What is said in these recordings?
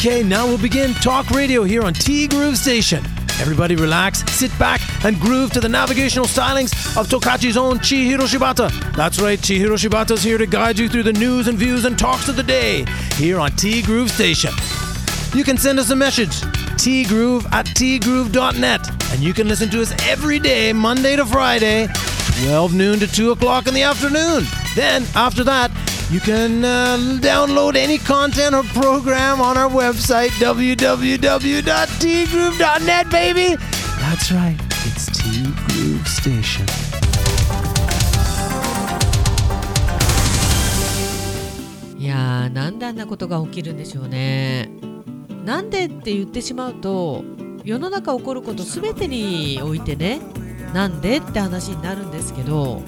Okay, now we'll begin Talk Radio here on T Groove Station. Everybody relax, sit back, and groove to the navigational stylings of Tokachi's own Chihiro Shibata. That's right, Chihiro Shibata's here to guide you through the news and views and talks of the day here on T Groove Station. You can send us a message, tgroove@tgroove.net, and you can listen to us every day, Monday to Friday, 12 noon to 2 o'clock in the afternoon. Then, after that, you can download any content or program on our website, www.tgroove.net, baby. That's right, it's T Groove Station. いやー、なんであんなことが起きるんでしょうね。なんでって言ってしまうと、世の中起こることすべてにおいてね、なんでって話になるんですけど、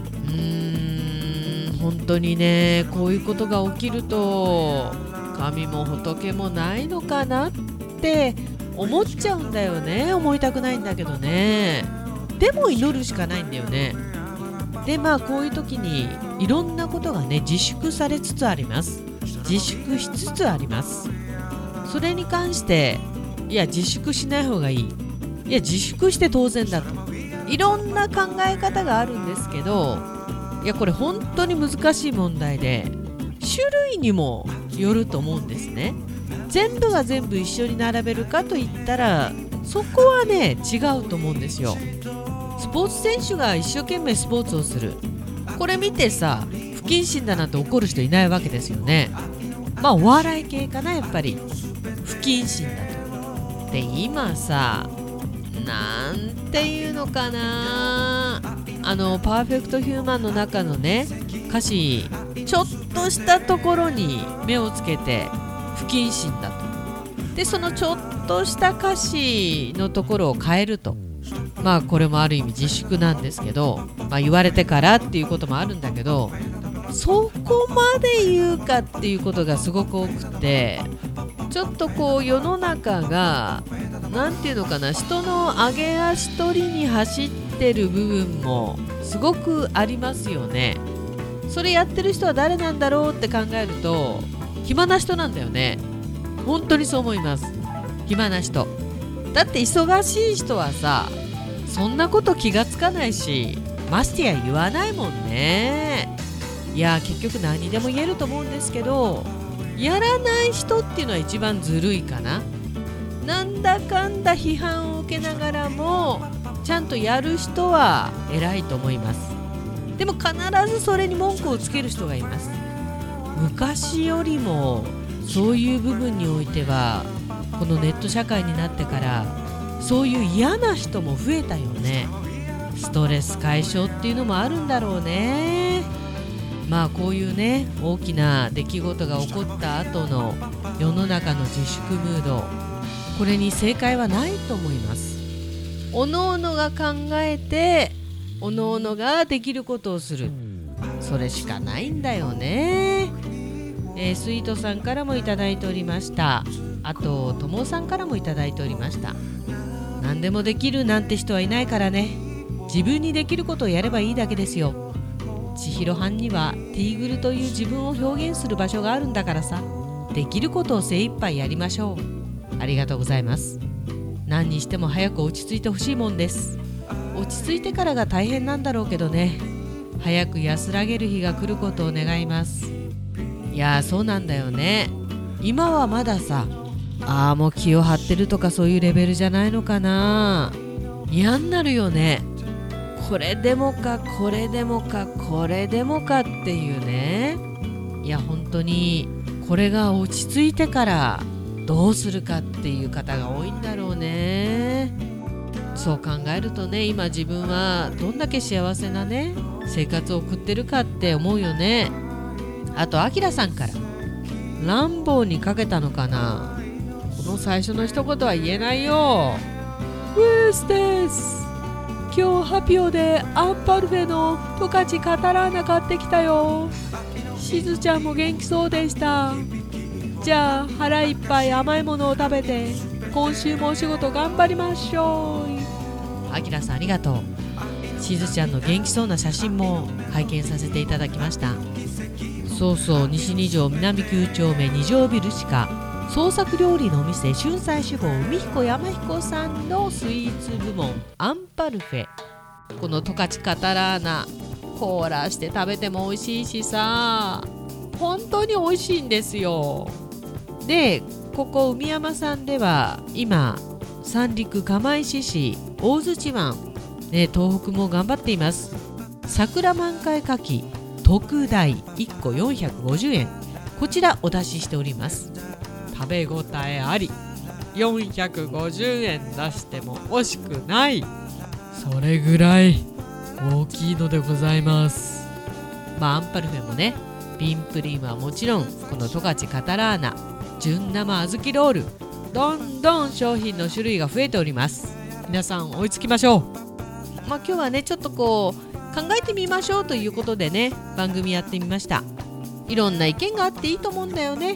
本当にね、こういうことが起きると神も仏もないのかなって思っちゃうんだよね。思いたくないんだけどね。でも祈るしかないんだよね。で、こういう時にいろんなことがね、自粛されつつあります。自粛しつつあります。それに関して、いや自粛しない方がいい、いや自粛して当然だと、いろんな考え方があるんですけど、いやこれ本当に難しい問題で、種類にもよると思うんですね。全部が全部一緒に並べるかといったら、そこはね違うと思うんですよ。スポーツ選手が一生懸命スポーツをする、これ見てさ、不謹慎だなんて怒る人いないわけですよね。お笑い系かな、やっぱり不謹慎だと。で、今さ、なんていうのかな、パーフェクトヒューマンの中のね、歌詞、ちょっとしたところに目をつけて不謹慎だと。で、そのちょっとした歌詞のところを変えると、これもある意味自粛なんですけど、言われてからっていうこともあるんだけど、そこまで言うかっていうことがすごく多くて、ちょっとこう世の中がなんていうのかな、人の上げ足取りに走ってる部分もすごくありますよね。それやってる人は誰なんだろうって考えると、暇な人なんだよね。本当にそう思います。暇な人だって、忙しい人はさ、そんなこと気がつかないし、ましてや言わないもんね。いや結局何にでも言えると思うんですけど、やらない人っていうのは一番ずるいかな。なんだかんだ批判を受けながらもちゃんとやる人は偉いと思います。でも必ずそれに文句をつける人がいます。昔よりもそういう部分においては、このネット社会になってからそういう嫌な人も増えたよね。ストレス解消っていうのもあるんだろうね。こういうね、大きな出来事が起こった後の世の中の自粛ムード、これに正解はないと思います。おのおのが考えて、おのおのができることをする、それしかないんだよね。スイートさんからもいただいておりました。あとともさんからもいただいておりました。何でもできるなんて人はいないからね。自分にできることをやればいいだけですよ。千尋はんにはティーグルという自分を表現する場所があるんだからさ、できることを精一杯やりましょう。ありがとうございます。何にしても早く落ち着いてほしいもんです。落ち着いてからが大変なんだろうけどね、早く安らげる日が来ることを願います。いやそうなんだよね。今はまださ、もう気を張ってるとかそういうレベルじゃないのかな。嫌になるよね。これでもかこれでもかこれでもかっていうね。いや本当にこれが落ち着いてからどうするかっていう方が多いんだろうね。そう考えるとね、今自分はどんだけ幸せなね生活を送ってるかって思うよね。あとアキラさんからランボーにかけたのかな。この最初の一言は言えないよ。ウエスです。今日ハピオでアンパルフェの十勝カタラーナ買ってきたよ。しずちゃんも元気そうでした。じゃあ腹いっぱい甘いものを食べて今週もお仕事頑張りましょう。あきらさんありがとう。しずちゃんの元気そうな写真も拝見させていただきました。そうそう、西2条南9丁目2条ビルしか創作料理のお店春菜酒坊海彦山彦さんのスイーツ部門アンパルフェ。この十勝カタラーナ凍らして食べても美味しいしさ、本当に美味しいんですよ。でここ海山さんでは今三陸釜石市大槌湾、東北も頑張っています。桜満開牡蠣特大1個450円、こちらお出ししております。食べ応えあり、450円出しても惜しくない、それぐらい大きいのでございます。アンパルフェもね、ビンプリンはもちろん、この十勝カタラーナ純生小豆ロール、どんどん商品の種類が増えております。皆さん追いつきましょう。今日はねちょっと考えてみましょうということでね、番組やってみました。いろんな意見があっていいと思うんだよね。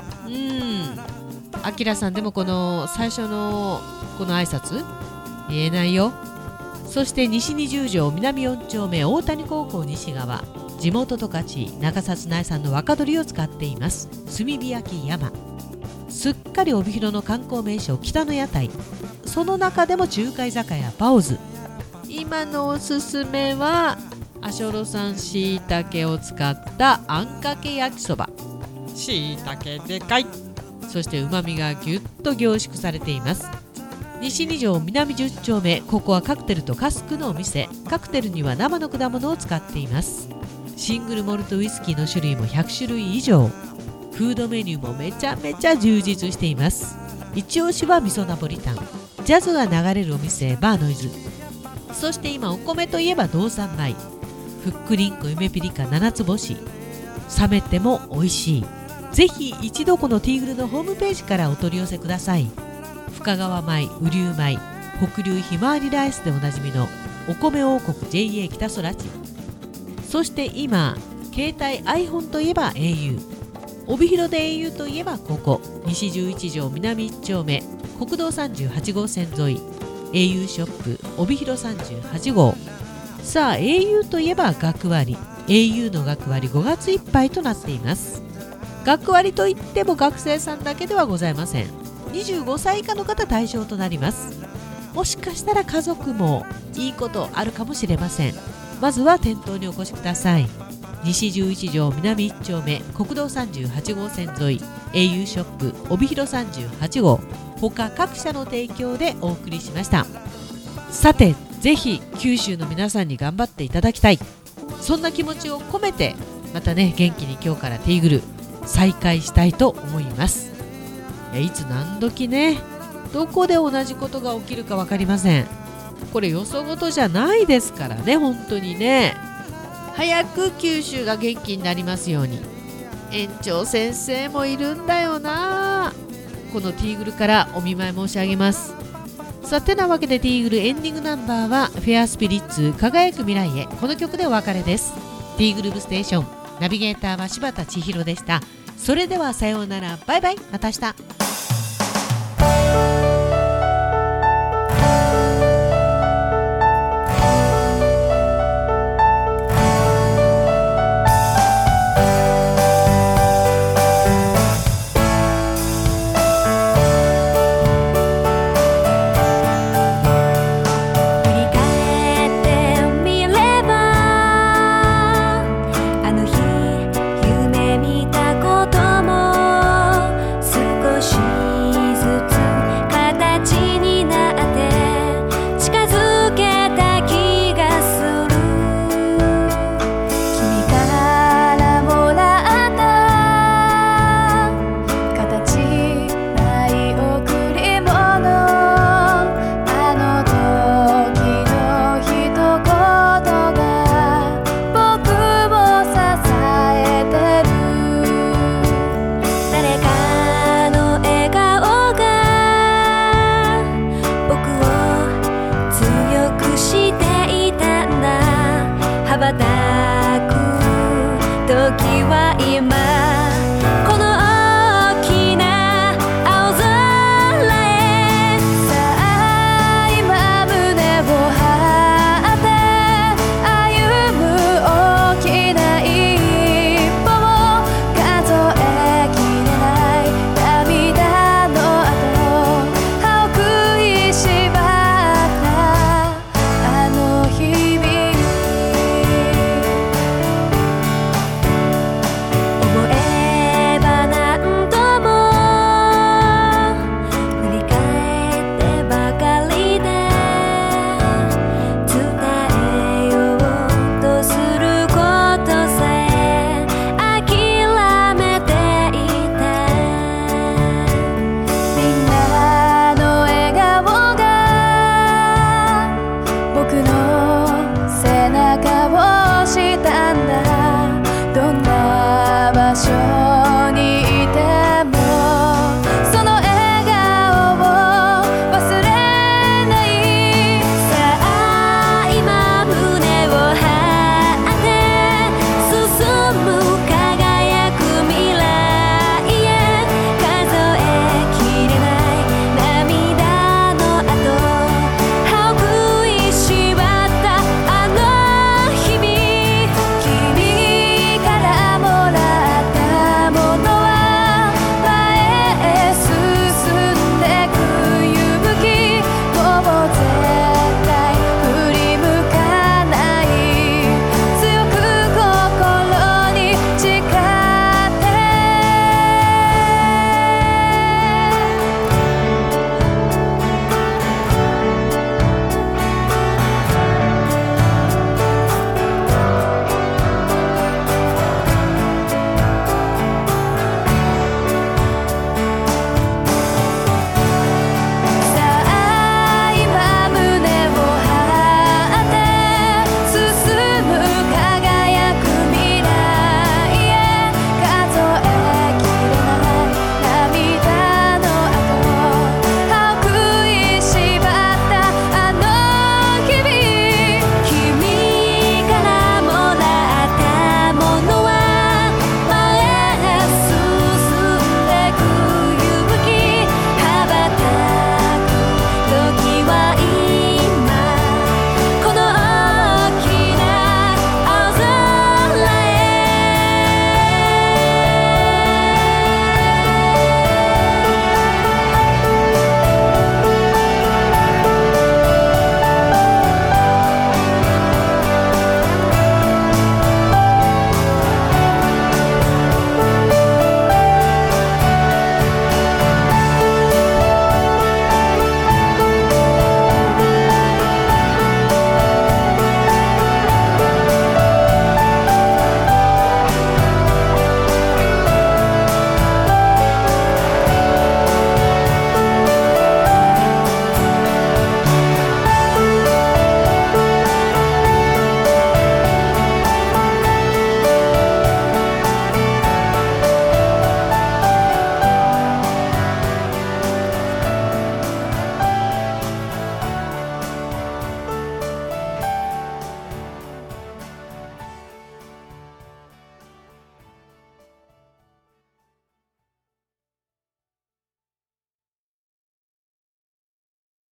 あきらさんでもこの最初のこの挨拶言えないよ。そして西20条南4丁目大谷高校西側、地元十勝中札内産の若鶏を使っています炭火焼き山。すっかり帯広の観光名所北の屋台、その中でも中華居酒屋バオズ。今のおすすめは足寄産しいたけを使ったあんかけ焼きそば。しいたけでかい、そしてうまみがぎゅっと凝縮されています。西2条南10丁目、ここはカクテルとカスクのお店。カクテルには生の果物を使っています。シングルモルトウイスキーの種類も100種類以上、フードメニューもめちゃめちゃ充実しています。一押しは味噌ナポリタン、ジャズが流れるお店バーノイズ。そして今お米といえば道産米、ふっくりんこ夢ピリカ7つ星、冷めても美味しい。ぜひ一度このティーグルのホームページからお取り寄せください。深川米、雨竜米、北流ひまわりライスでおなじみのお米王国 JA 北空地。そして今携帯 iPhone といえば au、 帯広で au といえばここ西11条南1丁目国道38号線沿い au ショップ帯広38号。さあ au といえば学割、 au の学割5月いっぱいとなっています。学割といっても学生さんだけではございません。25歳以下の方対象となります。もしかしたら家族もいいことあるかもしれません。まずは店頭にお越しください。西11条南1丁目国道38号線沿い au ショップ帯広38号、他各社の提供でお送りしました。さてぜひ九州の皆さんに頑張っていただきたい、そんな気持ちを込めてまたね元気に今日からティーグル再開したいと思います。いつ何時ねどこで同じことが起きるか分かりません。これよそごとじゃないですからね。本当にね、早く九州が元気になりますように。園長先生もいるんだよな。このティーグルからお見舞い申し上げます。さてなわけでティーグルエンディングナンバーはフェアスピリッツ輝く未来へ、この曲でお別れです。ティーグルーブステーションナビゲーターは柴田千尋でした。それではさようなら、バイバイ、また明日。